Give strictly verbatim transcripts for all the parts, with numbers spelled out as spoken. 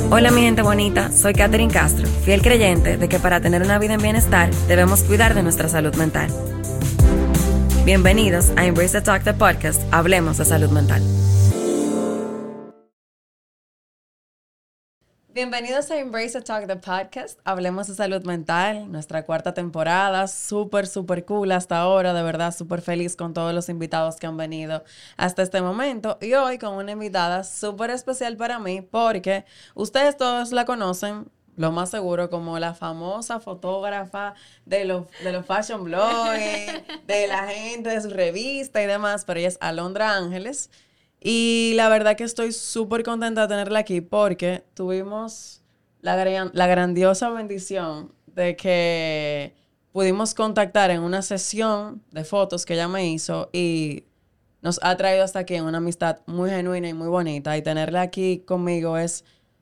Hola mi gente bonita, soy Katherine Castro, fiel creyente de que para tener una vida en bienestar debemos cuidar de nuestra salud mental. Bienvenidos a Embrace the Talk, the podcast, Hablemos de Salud Mental. Bienvenidos a Embrace the Talk, the podcast, Hablemos de Salud Mental, nuestra cuarta temporada, súper, súper cool hasta ahora, de verdad, súper feliz con todos los invitados que han venido hasta este momento. Y hoy con una invitada súper especial para mí, porque ustedes todos la conocen, lo más seguro, como la famosa fotógrafa de los, de los fashion blogs, de la gente de su revista y demás, pero ella es Alondra Ángeles. Y la verdad que estoy súper contenta de tenerla aquí porque tuvimos la, gran, la grandiosa bendición de que pudimos contactar en una sesión de fotos que ella me hizo y nos ha traído hasta aquí en una amistad muy genuina y muy bonita. Y tenerla aquí conmigo es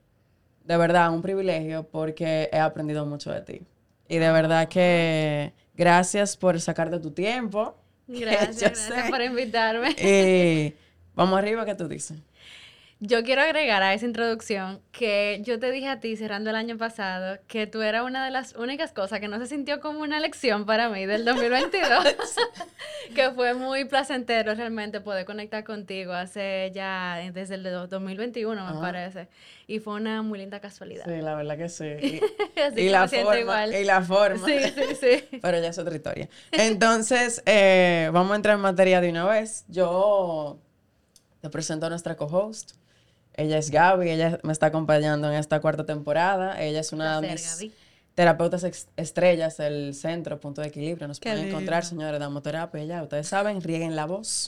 de verdad un privilegio porque he aprendido mucho de ti. Y de verdad que gracias por sacarte tu tiempo. Gracias, gracias por invitarme. Y vamos arriba, ¿qué tú dices? Yo quiero agregar a esa introducción que yo te dije a ti cerrando el año pasado que tú eras una de las únicas cosas que no se sintió como una lección para mí del dos mil veintidós, que fue muy placentero realmente poder conectar contigo hace ya desde el dos mil veintiuno, me Ajá. parece, y fue una muy linda casualidad. Sí, la verdad que sí. Y, Así y que la me siento forma, igual. y la forma. Sí, sí, sí. Pero ya es otra historia. Entonces, eh, vamos a entrar en materia de una vez. Yo te presento a nuestra co-host. Ella es Gaby, ella me está acompañando en esta cuarta temporada. Ella es una de mis Gaby. terapeutas ex- estrellas del centro, Punto de Equilibrio. Nos Qué pueden lindo. encontrar, señores, damos terapia ya. Ustedes saben, rieguen la voz.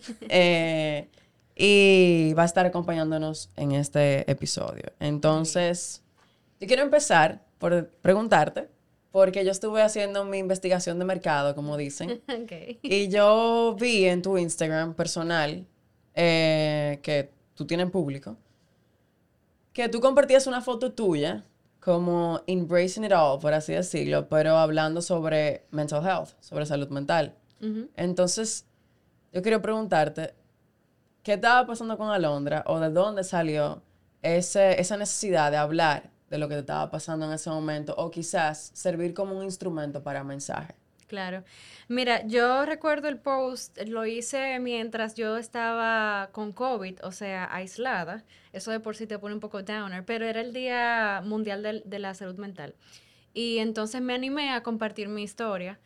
eh, y va a estar acompañándonos en este episodio. Entonces, yo quiero empezar por preguntarte, porque yo estuve haciendo mi investigación de mercado, como dicen. Okay. Y yo vi en tu Instagram personal eh, que tú tienes público, que tú compartías una foto tuya como embracing it all, por así decirlo, pero hablando sobre mental health, sobre salud mental. Uh-huh. Entonces, yo quiero preguntarte, ¿qué estaba pasando con Alondra o de dónde salió ese, esa necesidad de hablar de lo que te estaba pasando en ese momento o quizás servir como un instrumento para mensaje? Claro. Mira, yo recuerdo el post, lo hice mientras yo estaba con COVID, o sea, aislada. Eso de por sí te pone un poco downer, pero era el Día Mundial de, de la Salud Mental. Y entonces me animé a compartir mi historia.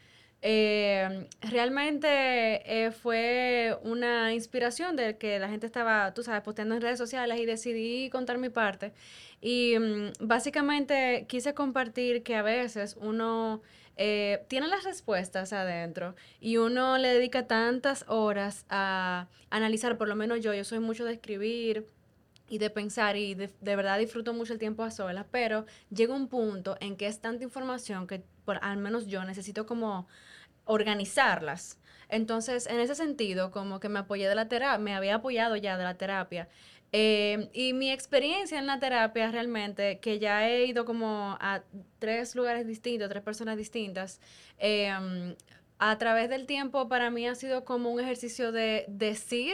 Eh, realmente eh, fue una inspiración de que la gente estaba, tú sabes, posteando en redes sociales y decidí contar mi parte. Y um, básicamente quise compartir que a veces uno eh, tiene las respuestas adentro y uno le dedica tantas horas a analizar, por lo menos yo, yo soy mucho de escribir y de pensar y de, de verdad disfruto mucho el tiempo a solas, pero llega un punto en que es tanta información que por, al menos yo necesito como organizarlas. Entonces, en ese sentido, como que me apoyé de la terapia, me había apoyado ya de la terapia. Eh, y mi experiencia en la terapia realmente, que ya he ido como a tres lugares distintos, tres personas distintas, eh, a través del tiempo para mí ha sido como un ejercicio de decir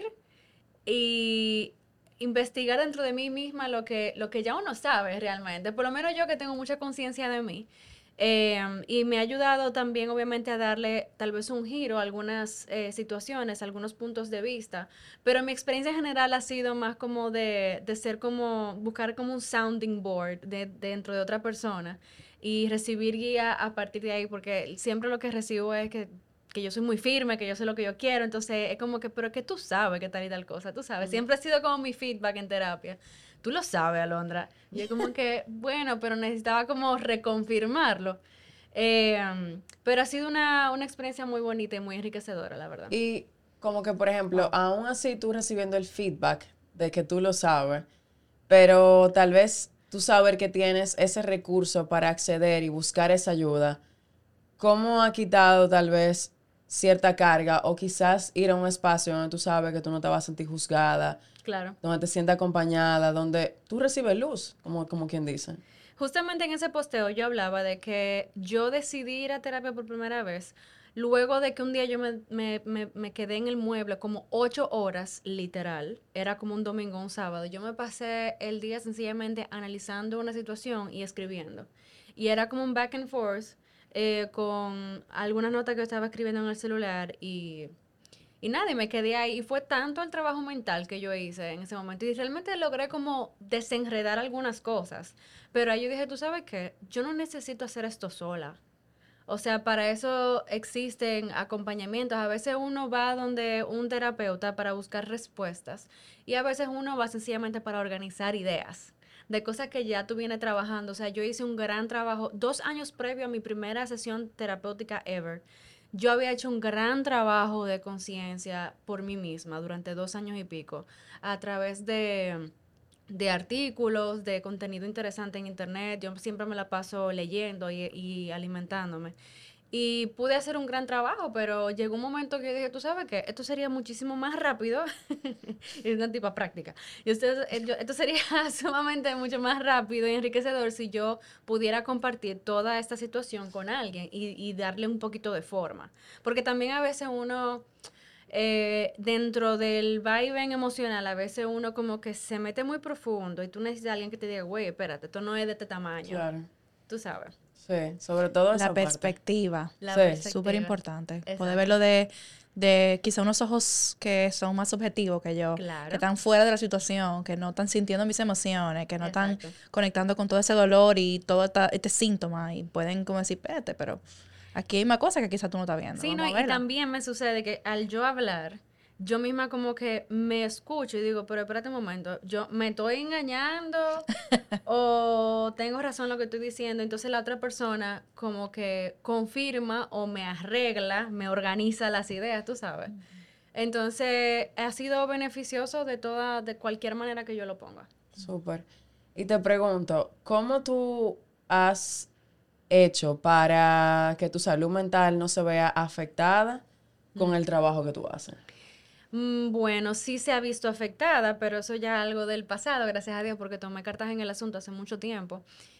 y investigar dentro de mí misma lo que, lo que ya uno sabe realmente. Por lo menos yo que tengo mucha conciencia de mí. Eh, y me ha ayudado también, obviamente, a darle tal vez un giro a algunas eh, situaciones, a algunos puntos de vista. Pero mi experiencia en general ha sido más como de, de ser como, buscar como un sounding board de, de dentro de otra persona y recibir guía a partir de ahí, porque siempre lo que recibo es que que yo soy muy firme, que yo sé lo que yo quiero, entonces es como que, pero que tú sabes que tal y tal cosa, tú sabes, mm. siempre ha sido como mi feedback en terapia. Tú lo sabes, Alondra. Y yo como que, bueno, pero necesitaba como reconfirmarlo. Eh, pero ha sido una, una experiencia muy bonita y muy enriquecedora, la verdad. Y como que, por ejemplo, wow. aún así tú recibiendo el feedback de que tú lo sabes, pero tal vez tú saber que tienes ese recurso para acceder y buscar esa ayuda, ¿cómo ha quitado tal vez cierta carga o quizás ir a un espacio donde tú sabes que tú no te vas a sentir juzgada, claro, donde te sientas acompañada, donde tú recibes luz, como, como quien dice? Justamente en ese posteo yo hablaba de que yo decidí ir a terapia por primera vez luego de que un día yo me, me, me, me quedé en el mueble como ocho horas, literal, era como un domingo o un sábado, yo me pasé el día sencillamente analizando una situación y escribiendo. Y era como un back and forth eh, con algunas notas que yo estaba escribiendo en el celular y... Y nada, y me quedé ahí. Y fue tanto el trabajo mental que yo hice en ese momento. Y realmente logré como desenredar algunas cosas. Pero ahí yo dije, ¿tú sabes qué? Yo no necesito hacer esto sola. O sea, para eso existen acompañamientos. A veces uno va donde un terapeuta para buscar respuestas. Y a veces uno va sencillamente para organizar ideas de cosas que ya tú vienes trabajando. O sea, yo hice un gran trabajo. Dos años previo a mi primera sesión terapéutica ever, yo había hecho un gran trabajo de conciencia por mí misma durante dos años y pico a través de, de artículos, de contenido interesante en internet. Yo siempre me la paso leyendo y, y alimentándome. Y pude hacer un gran trabajo, pero llegó un momento que yo dije, tú sabes qué, esto sería muchísimo más rápido. Es una tipa práctica. Y ustedes, eh, yo- esto sería sumamente mucho más rápido y enriquecedor si yo pudiera compartir toda esta situación con alguien y, y darle un poquito de forma. Porque también a veces uno, eh, dentro del vaivén emocional, a veces uno como que se mete muy profundo y tú necesitas a alguien que te diga, güey, espérate, esto no es de este tamaño. Claro. Tú sabes, Sí, sobre todo La esa parte. perspectiva. la Sí. perspectiva. Súper importante. Exacto. Poder verlo de, de quizá unos ojos que son más subjetivos que yo, Claro. que están fuera de la situación, que no están sintiendo mis emociones, que no Exacto. están conectando con todo ese dolor y todo esta- este síntoma y pueden como decir, espérate, pero aquí hay más cosas que quizá tú no estás viendo. Sí, Vamos no, a y verla. también me sucede que al yo hablar, yo misma como que me escucho y digo, pero espérate un momento, yo me estoy engañando o tengo razón lo que estoy diciendo. Entonces la otra persona como que confirma o me arregla, me organiza las ideas, tú sabes. Entonces ha sido beneficioso de toda, de cualquier manera que yo lo ponga. Súper. Y te pregunto, ¿cómo tú has hecho para que tu salud mental no se vea afectada con el trabajo que tú haces? Mm, Bueno, sí se ha visto afectada, pero eso ya es algo del pasado, gracias a Dios, porque tomé cartas en el asunto hace mucho tiempo.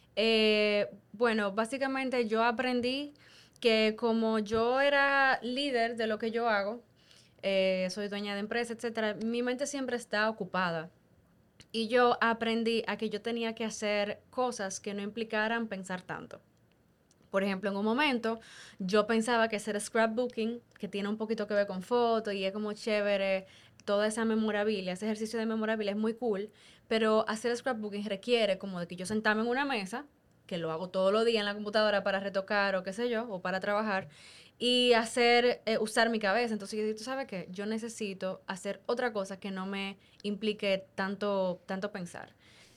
Eh, bueno, básicamente yo aprendí que como yo era líder de lo que yo hago, eh, soy dueña de empresa, etcétera, mi mente siempre está ocupada. Y yo aprendí a que yo tenía que hacer cosas que no implicaran pensar tanto. Por ejemplo, en un momento yo pensaba que hacer scrapbooking, que tiene un poquito que ver con fotos y es como chévere, toda esa memorabilia, ese ejercicio de memorabilia es muy cool, pero hacer scrapbooking requiere como de que yo sentarme en una mesa, que lo hago todos los días en la computadora para retocar o qué sé yo, o para trabajar, y hacer, eh, usar mi cabeza. Entonces yo digo, ¿tú sabes qué? Yo necesito hacer otra cosa que no me implique tanto, tanto pensar.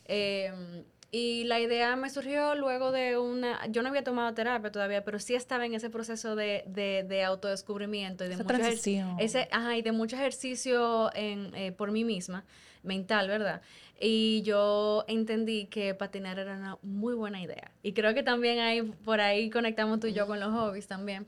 Eh, y la idea me surgió luego de una... Yo no había tomado terapia todavía, pero sí estaba en ese proceso de, de, de autodescubrimiento y de Esa mucho, ejer- transición. ese, ajá, y de mucho ejercicio en, eh, por mí misma, mental, ¿verdad? Y yo entendí que patinar era una muy buena idea. Y creo que también ahí, por ahí conectamos tú y yo con los hobbies también.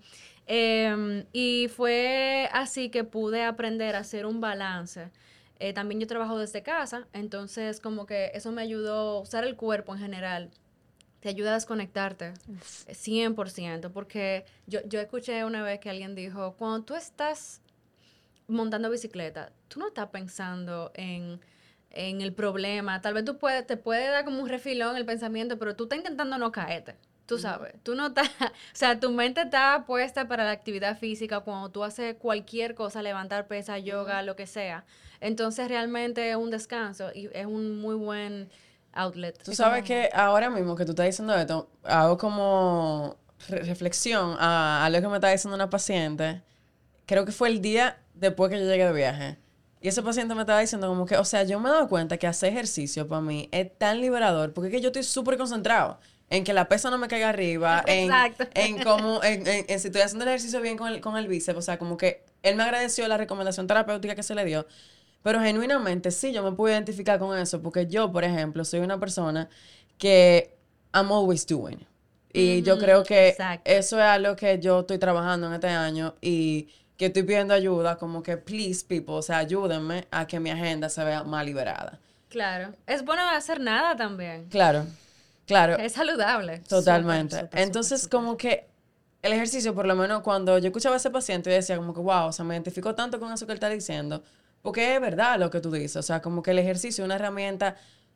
Em, y fue así que pude aprender a hacer un balance. Eh, también yo trabajo desde casa, entonces como que eso me ayudó a usar el cuerpo en general. Te ayuda a desconectarte, eh, cien por ciento, porque yo, yo escuché una vez que alguien dijo, cuando tú estás montando bicicleta, tú no estás pensando en, en el problema. Tal vez tú puedes, te puede dar como un refilón el pensamiento, pero tú estás intentando no caerte. Tú sabes, tú no estás, o sea, tu mente está puesta para la actividad física cuando tú haces cualquier cosa, levantar pesa, yoga, lo que sea. Entonces realmente es un descanso y es un muy buen outlet. Tú Sí, sabes como- que ahora mismo que tú estás diciendo esto, hago como re- reflexión a, a lo que me estaba diciendo una paciente. Creo que fue el día después que yo llegué de viaje. Y ese paciente me estaba diciendo como que, o sea, yo me he dado cuenta que hacer ejercicio para mí es tan liberador, porque es que yo estoy súper concentrado en que la pesa no me caiga arriba, en, Exacto. en cómo, en, en- en si estoy haciendo el ejercicio bien con el, con el bíceps, o sea, como que él me agradeció la recomendación terapéutica que se le dio, pero genuinamente sí, yo me puedo identificar con eso, porque yo, por ejemplo, soy una persona que I'm always doing. Y yo Ujú, creo que exacto. eso es algo que yo estoy trabajando en este año y que estoy pidiendo ayuda, como que please people, o sea, ayúdenme a que mi agenda se vea más liberada. Claro. Es bueno no hacer nada también. Claro, claro, Es saludable. totalmente. Súper, súper, Entonces, súper, como que el ejercicio, por lo menos cuando yo escuchaba a ese paciente, yo decía como que, wow, o sea, me identifico tanto con eso que él está diciendo, porque es verdad lo que tú dices, o sea, como que el ejercicio es una herramienta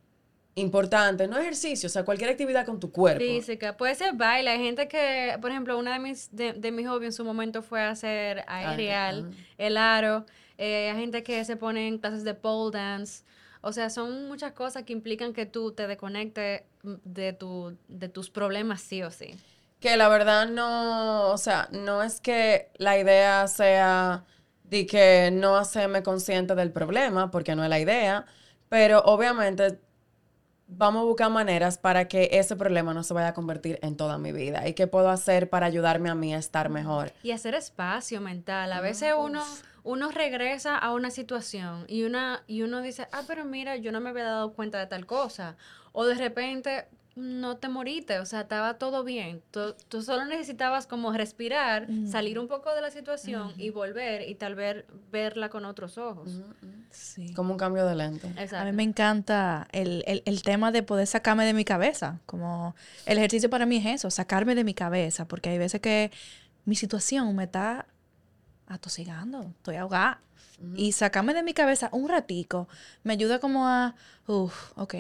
importante, no ejercicio, o sea, cualquier actividad con tu cuerpo. Física, puede ser baile. Hay gente que, por ejemplo, una de mis, de, de mis hobbies en su momento fue hacer aerial, Ah, el aro. Eh, hay gente que se pone en clases de pole dance. O sea, son muchas cosas que implican que tú te desconectes mm, de, tu, de tus problemas sí o sí. que la verdad no, o sea, no es que la idea sea de que no hacerme consciente del problema, porque no es la idea, pero obviamente vamos a buscar maneras para que ese problema no se vaya a convertir en toda mi vida. ¿Y qué puedo hacer para ayudarme a mí a estar mejor? Y hacer espacio mental. A veces uno, uno regresa a una situación y, una, y uno dice, ah, pero mira, yo no me había dado cuenta de tal cosa. O de repente no te moriste, o sea, estaba todo bien. Tú, tú solo necesitabas como respirar, salir un poco de la situación y volver y tal vez verla con otros ojos. Sí. Como un cambio de lente. Exacto. A mí me encanta el, el, el tema de poder sacarme de mi cabeza. Como el ejercicio para mí es eso, sacarme de mi cabeza. Porque hay veces que mi situación me está atosigando, estoy ahogada. Uh-huh. Y sacarme de mi cabeza un ratico me ayuda como a, uff, ok,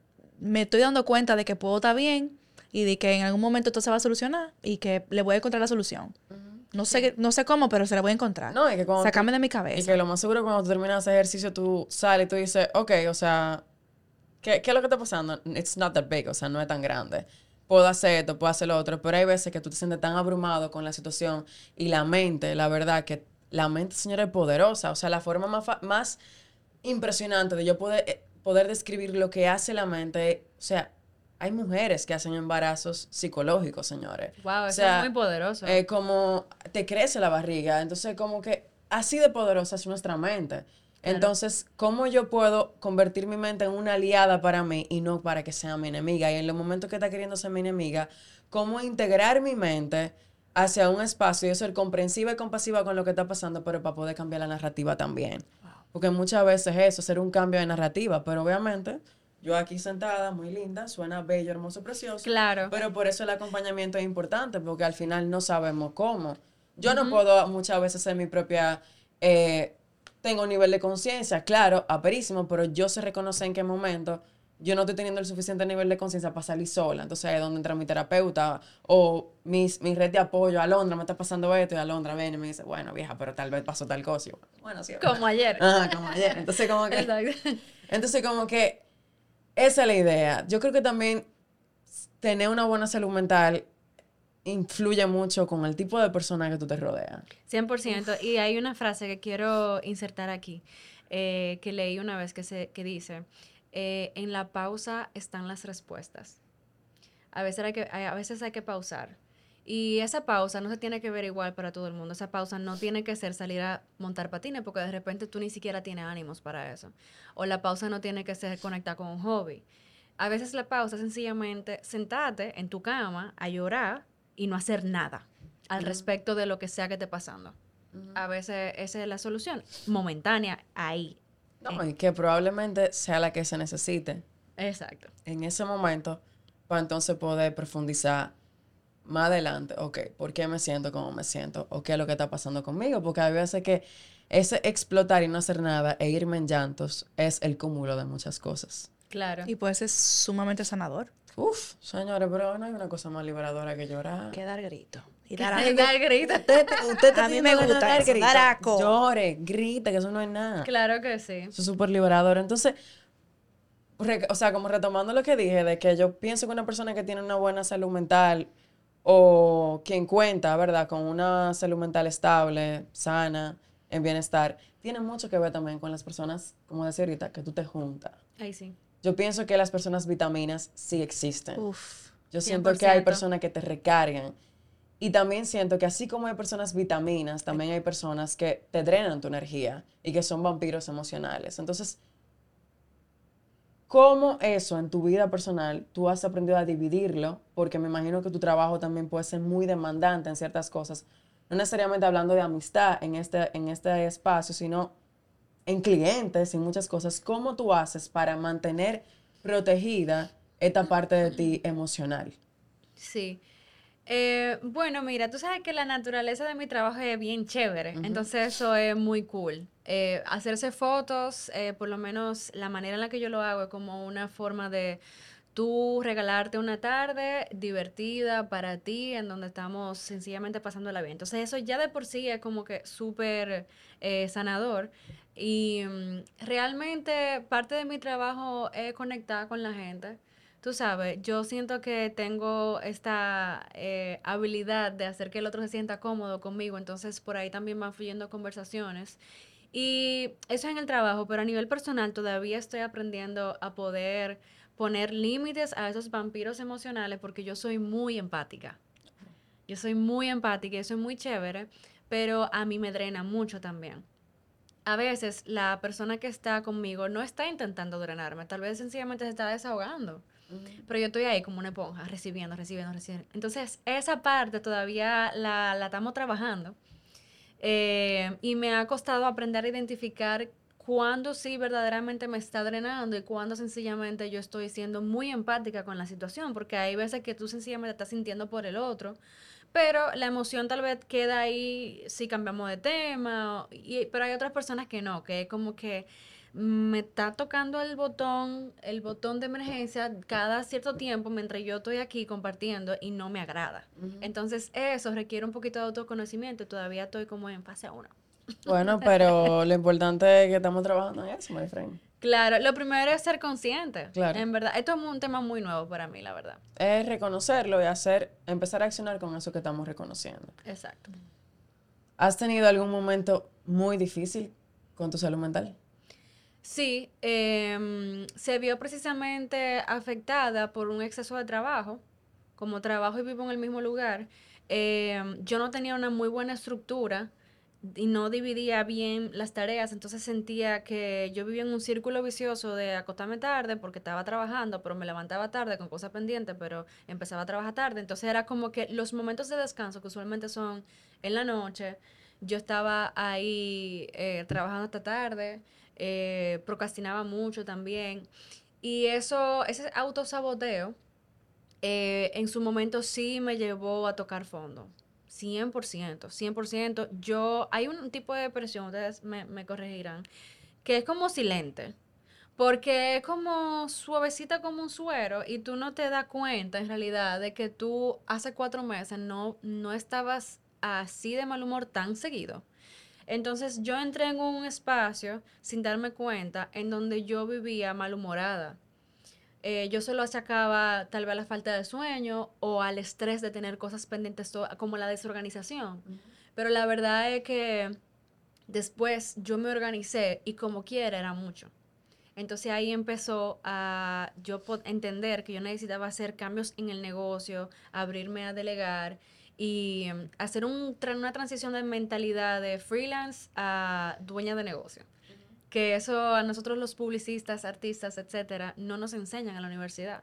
me estoy dando cuenta de que puedo estar bien y de que en algún momento esto se va a solucionar y que le voy a encontrar la solución. Uh-huh. No sé, no sé cómo, pero se la voy a encontrar. No, y que cuando sacarme tú, de mi cabeza. Y que lo más seguro cuando tú terminas ese ejercicio, tú sales y tú dices, ok, o sea, ¿qué, ¿qué es lo que está pasando? It's not that big, o sea, no es tan grande. Puedo hacer esto, puedo hacer lo otro, pero hay veces que tú te sientes tan abrumado con la situación y la mente, la verdad, que la mente, señora, es poderosa. O sea, la forma más, más impresionante de yo poder, poder describir lo que hace la mente, o sea, hay mujeres que hacen embarazos psicológicos, señores. Wow, o eso sea, es muy poderoso. Eh, como te crece la barriga. Entonces, como que así de poderosa es nuestra mente. Claro. Entonces, ¿cómo yo puedo convertir mi mente en una aliada para mí y no para que sea mi enemiga? Y en los momentos que está queriendo ser mi enemiga, ¿cómo integrar mi mente hacia un espacio y ser comprensiva y compasiva con lo que está pasando, pero para poder cambiar la narrativa también? Wow. Porque muchas veces es eso, hacer un cambio de narrativa, pero obviamente yo aquí sentada, muy linda, suena bello, hermoso, precioso. Claro. Pero por eso el acompañamiento es importante, porque al final no sabemos cómo. Yo uh-huh. no puedo muchas veces ser mi propia... Eh, tengo un nivel de conciencia, claro, aperísimo, pero yo sé reconocer en qué momento yo no estoy teniendo el suficiente nivel de conciencia para salir sola. Entonces ahí es donde entra mi terapeuta o mi, mi red de apoyo. Alondra, me está pasando esto, y Alondra viene y me dice, bueno, vieja, pero tal vez pasó tal cosa. Y yo, bueno, sí. Como ayer. Ajá, como ayer. Entonces como que... Exacto. Entonces como que esa es la idea. Yo creo que también tener una buena salud mental influye mucho con el tipo de persona que tú te rodeas. cien por ciento. Uf. Y hay una frase que quiero insertar aquí, eh, que leí una vez que, se, que dice, eh, en la pausa están las respuestas. A veces, hay que, a veces hay que pausar. Y esa pausa no se tiene que ver igual para todo el mundo. Esa pausa no tiene que ser salir a montar patines porque de repente tú ni siquiera tienes ánimos para eso. O la pausa no tiene que ser conectar con un hobby. A veces la pausa es sencillamente sentarte en tu cama a llorar y no hacer nada al uh-huh. respecto de lo que sea que esté pasando. Uh-huh. A veces esa es la solución, momentánea, ahí. No, eh. y que probablemente sea la que se necesite. Exacto. En ese momento, para entonces poder profundizar más adelante, ok, ¿por qué me siento como me siento? ¿O qué es lo que está pasando conmigo? Porque hay veces que ese explotar y no hacer nada e irme en llantos es el cúmulo de muchas cosas. Claro. Y puede ser sumamente sanador. Uf, señores, pero no hay una cosa más liberadora que llorar. Que dar grito. Y dar, y dar grito. Usted, usted a mí me gusta dar eso, grito. Dar aco. Llore, grita, que eso no es nada. Claro que sí. Eso es súper liberador. Entonces, re, o sea, como retomando lo que dije, de que yo pienso que una persona que tiene una buena salud mental o quien cuenta, ¿verdad?, con una salud mental estable, sana, en bienestar, tiene mucho que ver también con las personas, como decía ahorita, que tú te juntas. Ahí sí. Yo pienso que las personas vitaminas sí existen. Uf, Yo siento cien por ciento que hay personas que te recargan. Y también siento que así como hay personas vitaminas, también hay personas que te drenan tu energía y que son vampiros emocionales. Entonces, ¿cómo eso en tu vida personal tú has aprendido a dividirlo? Porque me imagino que tu trabajo también puede ser muy demandante en ciertas cosas. No necesariamente hablando de amistad en este, en este espacio, sino en clientes y muchas cosas. ¿Cómo tú haces para mantener protegida esta parte de ti emocional? Sí. Eh, bueno, mira, tú sabes que la naturaleza de mi trabajo es bien chévere, Ujú. entonces eso es muy cool. Eh, hacerse fotos, eh, por lo menos la manera en la que yo lo hago es como una forma de tú regalarte una tarde divertida para ti, en donde estamos sencillamente pasándola bien. Entonces eso ya de por sí es como que súper eh, sanador. Y mm, realmente parte de mi trabajo es conectar con la gente. Tú sabes, yo siento que tengo esta eh, habilidad de hacer que el otro se sienta cómodo conmigo, entonces por ahí también van fluyendo conversaciones. Y eso es en el trabajo, pero a nivel personal todavía estoy aprendiendo a poder poner límites a esos vampiros emocionales porque yo soy muy empática. Yo soy muy empática y eso es muy chévere, pero a mí me drena mucho también. A veces la persona que está conmigo no está intentando drenarme, tal vez sencillamente se está desahogando. Ujú. Pero yo estoy ahí como una esponja, recibiendo, recibiendo, recibiendo. Entonces, esa parte todavía la, la estamos trabajando. Eh, y me ha costado aprender a identificar cuándo sí verdaderamente me está drenando y cuándo sencillamente yo estoy siendo muy empática con la situación, porque hay veces que tú sencillamente estás sintiendo por el otro, pero la emoción tal vez queda ahí si cambiamos de tema, o- y, pero hay otras personas que no, que es como que me está tocando el botón, el botón de emergencia cada cierto tiempo mientras yo estoy aquí compartiendo y no me agrada. Ujú. Entonces eso requiere un poquito de autoconocimiento y todavía estoy como en fase uno. Bueno, pero lo importante es que estamos trabajando en eso, my friend. Claro, lo primero es ser consciente. Claro. En verdad, esto es un tema muy nuevo para mí, la verdad. Es reconocerlo y hacer, empezar a accionar con eso que estamos reconociendo. Exacto. ¿Has tenido algún momento muy difícil con tu salud mental? Sí, em, se vio precisamente afectada por un exceso de trabajo. Como trabajo y vivo en el mismo lugar, em, yo no tenía una muy buena estructura y no dividía bien las tareas, entonces sentía que yo vivía en un círculo vicioso de acostarme tarde porque estaba trabajando, pero me levantaba tarde con cosas pendientes, pero empezaba a trabajar tarde. Entonces era como que los momentos de descanso, que usualmente son en la noche, yo estaba ahí eh, trabajando hasta tarde, eh, procrastinaba mucho también. Y eso, ese autosaboteo, eh, en su momento sí me llevó a tocar fondo. cien por ciento, cien por ciento. Yo, hay un tipo de depresión, ustedes me, me corregirán, que es como silente. Porque es como suavecita como un suero y tú no te das cuenta en realidad de que tú hace cuatro meses no, no estabas así de mal humor tan seguido. Entonces yo entré en un espacio sin darme cuenta en donde yo vivía malhumorada. Eh, yo se lo achacaba tal vez a la falta de sueño o al estrés de tener cosas pendientes to- como la desorganización. Pero la verdad es que después yo me organicé y como quiera era mucho. Entonces ahí empezó a yo po- entender que yo necesitaba hacer cambios en el negocio, abrirme a delegar y mm, hacer un, tra- una transición de mentalidad de freelance a dueña de negocio. Que eso a nosotros los publicistas, artistas, etcétera, no nos enseñan en la universidad.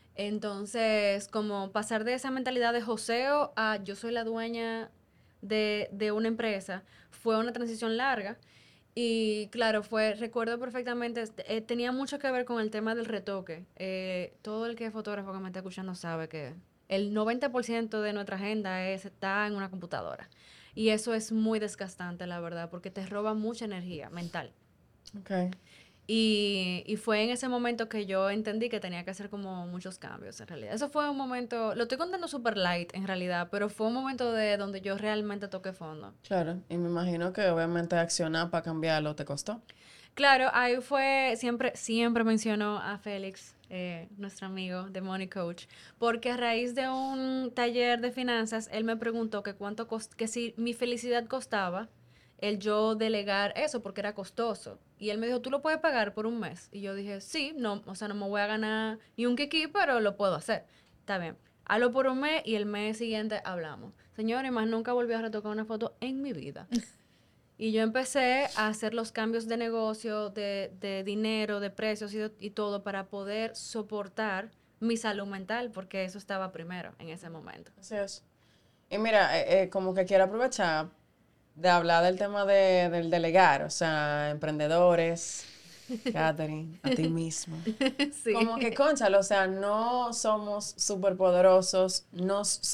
Entonces, como pasar de esa mentalidad de joseo a yo soy la dueña de, de una empresa, fue una transición larga. Y claro, fue, recuerdo perfectamente, este, eh, tenía mucho que ver con el tema del retoque. Eh, todo el que es fotógrafo que me está escuchando sabe que el noventa por ciento de nuestra agenda es, está en una computadora. Y eso es muy desgastante, la verdad, porque te roba mucha energía mental. Okay. Y, y fue en ese momento que yo entendí que tenía que hacer como muchos cambios, en realidad. Eso fue un momento, lo estoy contando super light, en realidad, pero fue un momento de donde yo realmente toqué fondo. Claro, y me imagino que obviamente accionar para cambiarlo te costó. Claro, ahí fue, siempre, siempre mencionó a Félix, eh, nuestro amigo de Money Coach, porque a raíz de un taller de finanzas, él me preguntó que cuánto cost que si mi felicidad costaba el yo delegar eso, porque era costoso. Y él me dijo, ¿tú lo puedes pagar por un mes? Y yo dije, sí, no, o sea, no me voy a ganar ni un kiki, pero lo puedo hacer. Está bien. Hazlo por un mes y el mes siguiente hablamos. Señores, más nunca volví a retocar una foto en mi vida. Y yo empecé a hacer los cambios de negocio, de, de dinero, de precios y, de- y todo para poder soportar mi salud mental, porque eso estaba primero en ese momento. Así es. Y mira, eh, eh, como que quiero aprovechar de hablar del tema de, del delegar, o sea, emprendedores, Catherine, a ti mismo. Sí. Como que, cónchale, o sea, no somos súper poderosos, no, s- o sea,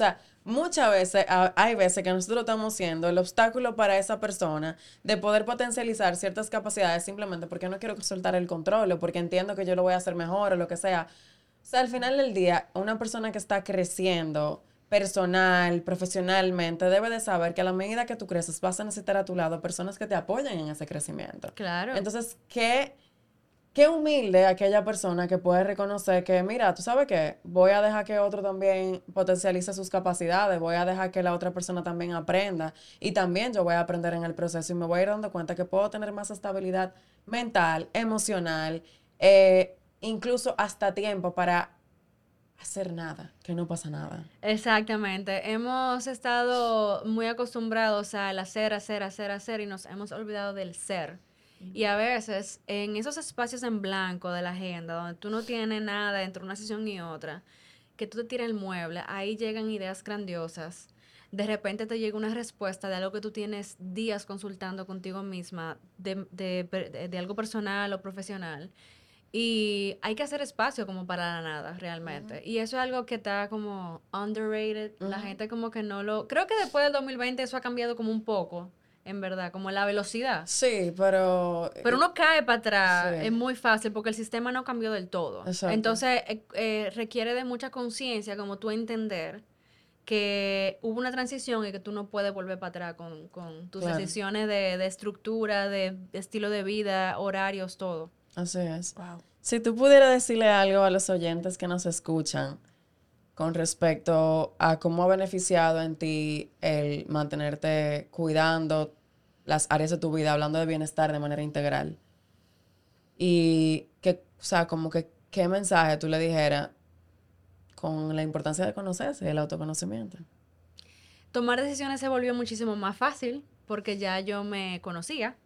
muchas veces, a- hay veces que nosotros estamos siendo el obstáculo para esa persona de poder potencializar ciertas capacidades simplemente porque no quiero soltar el control o porque entiendo que yo lo voy a hacer mejor o lo que sea. O sea, al final del día, una persona que está creciendo personal, profesionalmente, debe de saber que a la medida que tú creces vas a necesitar a tu lado personas que te apoyen en ese crecimiento. Claro. Entonces, ¿qué, qué humilde aquella persona que puede reconocer que, mira, tú sabes qué, voy a dejar que otro también potencialice sus capacidades, voy a dejar que la otra persona también aprenda y también yo voy a aprender en el proceso y me voy a ir dando cuenta que puedo tener más estabilidad mental, emocional, eh, incluso hasta tiempo para hacer nada, que no pasa nada. Exactamente. Hemos estado muy acostumbrados al hacer, hacer, hacer, hacer y nos hemos olvidado del ser. Y a veces en esos espacios en blanco de la agenda, donde tú no tienes nada entre una sesión y otra, que tú te tiras el mueble, ahí llegan ideas grandiosas. De repente te llega una respuesta de algo que tú tienes días consultando contigo misma, de, de, de, de algo personal o profesional. Y hay que hacer espacio como para la nada, realmente. Uh-huh. Y eso es algo que está como underrated. Uh-huh. La gente como que no lo... Creo que después del dos mil veinte eso ha cambiado como un poco, en verdad, como la velocidad. Sí, pero... Pero uno cae para atrás, sí. Es muy fácil porque el sistema no cambió del todo. Exacto. Entonces eh, eh, requiere de mucha conciencia como tú entender que hubo una transición y que tú no puedes volver para atrás con, con tus claro. decisiones de, de estructura, de, de estilo de vida, horarios, todo. Así es. Wow. Si tú pudieras decirle algo a los oyentes que nos escuchan con respecto a cómo ha beneficiado en ti el mantenerte cuidando las áreas de tu vida, hablando de bienestar de manera integral, y que, o sea, como que qué mensaje tú le dijeras con la importancia de conocerse y el autoconocimiento. Tomar decisiones se volvió muchísimo más fácil porque ya yo me conocía.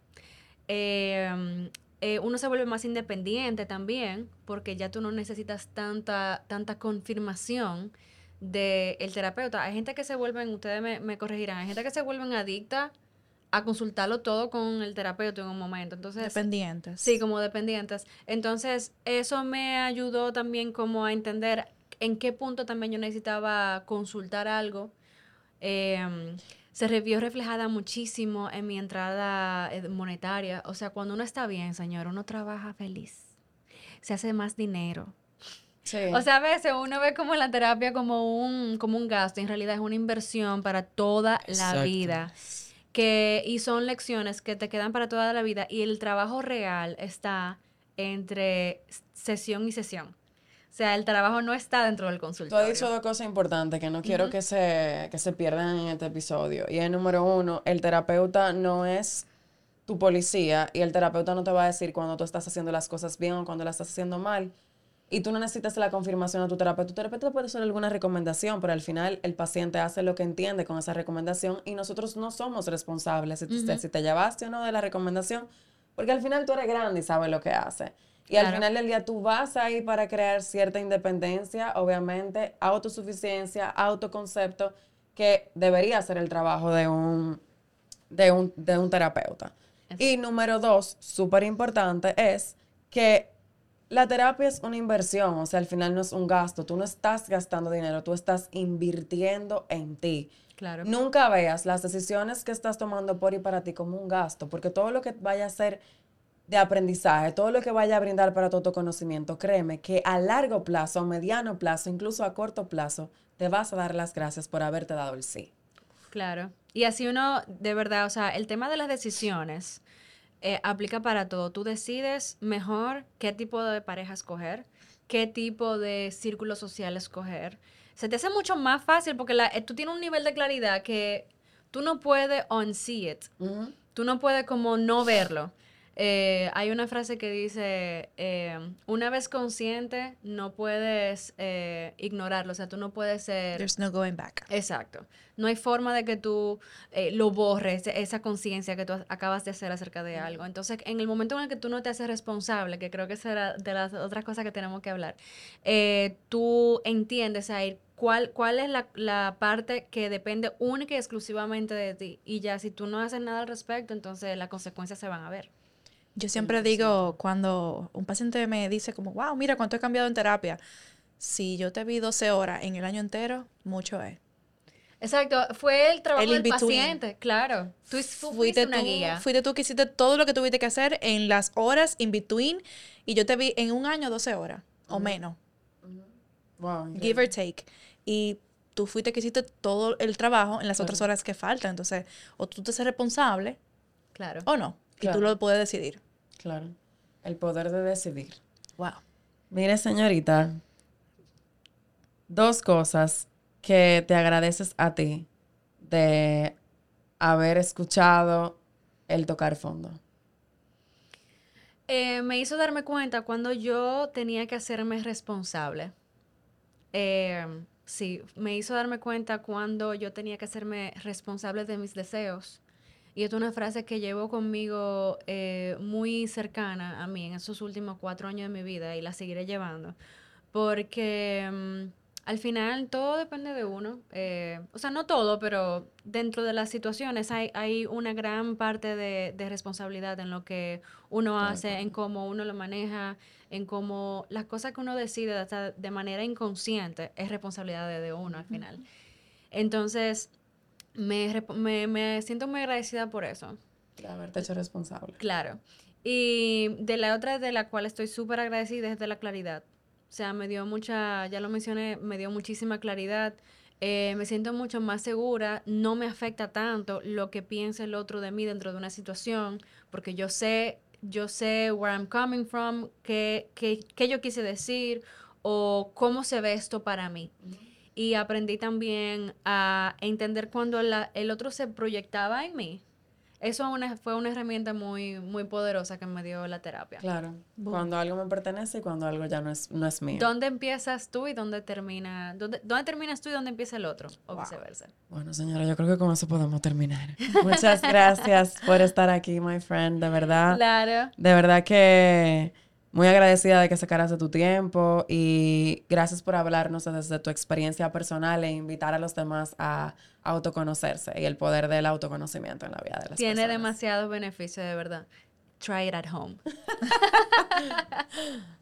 Eh, Eh, uno se vuelve más independiente también, porque ya tú no necesitas tanta, tanta confirmación del terapeuta. Hay gente que se vuelven, ustedes me, me corregirán, hay gente que se vuelven adicta a consultarlo todo con el terapeuta en un momento. Entonces, dependientes. Sí, como dependientes. Entonces, eso me ayudó también como a entender en qué punto también yo necesitaba consultar algo. Eh, se vio reflejada muchísimo en mi entrada monetaria. O sea, cuando uno está bien, señor, uno trabaja feliz. Se hace más dinero. Sí. O sea, a veces uno ve como la terapia como un, como un gasto. En realidad es una inversión para toda Exacto. la vida. Que, y son lecciones que te quedan para toda la vida. Y el trabajo real está entre sesión y sesión. O sea, el trabajo no está dentro del consultorio. Tú has dicho dos cosas importantes que no quiero uh-huh. que, se, que se pierdan en este episodio. Y el número uno, el terapeuta no es tu policía y el terapeuta no te va a decir cuando tú estás haciendo las cosas bien o cuando las estás haciendo mal. Y tú no necesitas la confirmación de tu terapeuta. Tu terapeuta puede hacer alguna recomendación, pero al final el paciente hace lo que entiende con esa recomendación y nosotros no somos responsables si, uh-huh. te, si te llevaste o no de la recomendación, porque al final tú eres grande y sabes lo que haces. Y claro. al final del día tú vas ahí para crear cierta independencia, obviamente, autosuficiencia, autoconcepto, que debería ser el trabajo de un, de un, de un terapeuta. Eso. Y número dos, súper importante, es que la terapia es una inversión, o sea, al final no es un gasto. Tú no estás gastando dinero, tú estás invirtiendo en ti. Claro. Nunca veas las decisiones que estás tomando por y para ti como un gasto, porque todo lo que vaya a ser de aprendizaje, todo lo que vaya a brindar para tu autoconocimiento, créeme que a largo plazo, a mediano plazo, incluso a corto plazo, te vas a dar las gracias por haberte dado el sí. Claro. Y así uno, de verdad, o sea, el tema de las decisiones eh, aplica para todo. Tú decides mejor qué tipo de pareja escoger, qué tipo de círculo social escoger. Se te hace mucho más fácil porque la, eh, tú tienes un nivel de claridad que tú no puedes unsee it. Uh-huh. Tú no puedes como no verlo. Eh, hay una frase que dice, eh, una vez consciente, no puedes eh, ignorarlo. O sea, tú no puedes ser... There's no going back. Exacto. No hay forma de que tú eh, lo borres, esa conciencia que tú acabas de hacer acerca de algo. Entonces, en el momento en el que tú no te haces responsable, que creo que será de las otras cosas que tenemos que hablar, eh, tú entiendes ahí cuál, cuál es la, la parte que depende única y exclusivamente de ti. Y ya, si tú no haces nada al respecto, entonces las consecuencias se van a ver. Yo siempre digo, cuando un paciente me dice como, wow, mira cuánto he cambiado en terapia. Si yo te vi doce horas en el año entero, mucho es. Exacto, fue el trabajo El del in-between. paciente, claro. Tú fu- fuiste Fuiste una tú, guía. fuiste tú que hiciste todo lo que tuviste que hacer en las horas in between y yo te vi en un año doce horas o menos, Wow. give or take. Y tú fuiste que hiciste todo el trabajo en las otras horas que faltan. Entonces, o tú te haces responsable Claro. o no. Y Claro. tú lo puedes decidir. Claro. El poder de decidir. Wow. Mire, señorita, dos cosas que te agradeces a ti de haber escuchado el tocar fondo. Eh, me hizo darme cuenta cuando yo tenía que hacerme responsable. Eh, sí, me hizo darme cuenta cuando yo tenía que hacerme responsable de mis deseos. Y es una frase que llevo conmigo eh, muy cercana a mí en esos últimos cuatro años de mi vida y la seguiré llevando. Porque mm, al final todo depende de uno. eh, o sea, no todo, pero dentro de las situaciones hay, hay una gran parte de, de responsabilidad en lo que uno Estoy de hace, en acuerdo. cómo uno lo maneja, en cómo las cosas que uno decide hasta de manera inconsciente es responsabilidad de, de uno al final. Entonces, me, rep- me, me siento muy agradecida por eso. De haberte hecho responsable. Claro. Y de la otra de la cual estoy súper agradecida es de la claridad. O sea, me dio mucha, ya lo mencioné, me dio muchísima claridad. Eh, me siento mucho más segura. No me afecta tanto lo que piense el otro de mí dentro de una situación, porque yo sé, yo sé where I'm coming from, qué, qué, qué yo quise decir o cómo se ve esto para mí. Y aprendí también a entender cuando la- el otro se proyectaba en mí. Eso una- fue una herramienta muy, muy poderosa que me dio la terapia. Claro. Boom. Cuando algo me pertenece y cuando algo ya no es, no es mío. ¿Dónde empiezas tú y dónde termina, dónde, dónde terminas tú y dónde empieza el otro? O Wow. viceversa. Bueno, señora, yo creo que con eso podemos terminar. Muchas gracias por estar aquí, my friend. De verdad. Claro. De verdad que muy agradecida de que sacaras de tu tiempo y gracias por hablarnos desde tu experiencia personal e invitar a los demás a autoconocerse y el poder del autoconocimiento en la vida de las Tiene personas. demasiados beneficios, de verdad. Try it at home.